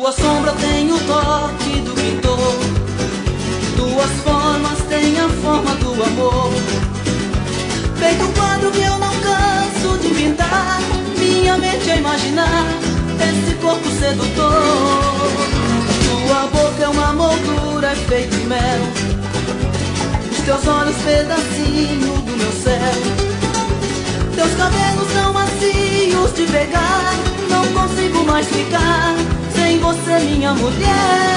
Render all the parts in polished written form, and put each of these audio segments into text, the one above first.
Tua sombra tem o toque do pintor, tuas formas têm a forma do amor. Feito um quadro que eu não canso de pintar, minha mente a imaginar esse corpo sedutor. Tua boca é uma moldura, é feito de mel, os teus olhos pedacinho do meu céu. Teus cabelos são macios de pegar, não consigo mais ficar sem você, minha mulher.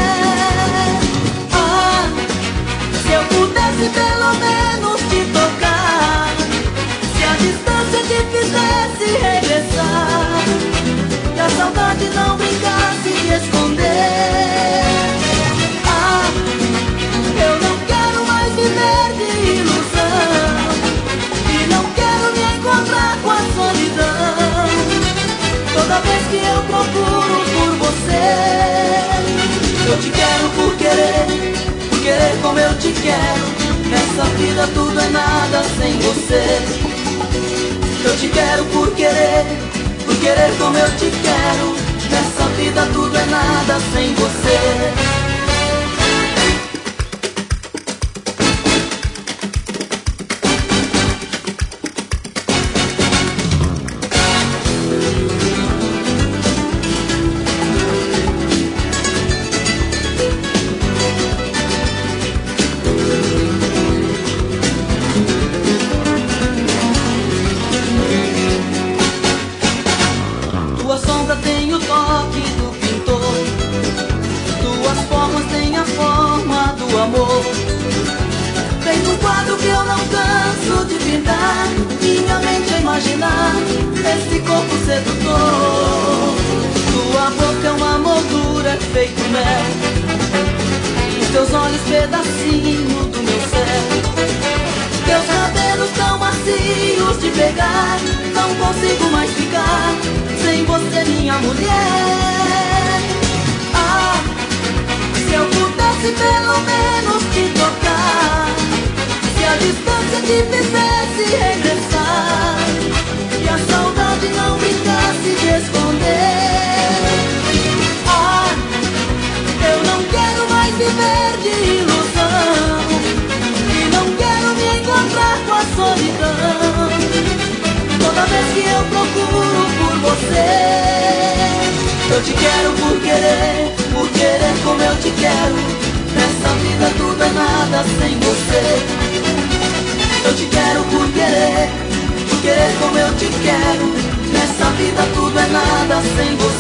Ah, se eu pudesse pelo menos te tocar, se a distância te fizesse regressar, e a saudade não brincasse de esconder. Ah, eu não quero mais viver de ilusão, e não quero me encontrar com a solidão. Toda vez que eu procuro por você, eu te quero por querer como eu te quero. Nessa vida tudo é nada sem você. Eu te quero por querer como eu te quero. Nessa vida tudo é nada sem você. Tua sombra tem o toque do pintor, tuas formas têm a forma do amor. Feito um quadro que eu não canso de pintar, minha mente a imaginar esse corpo sedutor. Tua boca é uma moldura, é feito mel, os teus olhos pedacinho do meu céu. Teus cabelos tão macios de pegar, não consigo mais ficar sem você, minha mulher. Ah, se eu pudesse pelo menos te tocar, se a distância te fizesse regressar, e a saudade não brincasse de esconder. Ah, eu não quero mais viver de ilusão, e não quero me encontrar com a solidão. Toda vez que eu procuro por você, eu te quero por querer como eu te quero. Nessa vida tudo é nada sem você. Eu te quero por querer como eu te quero. Nessa vida tudo é nada sem você.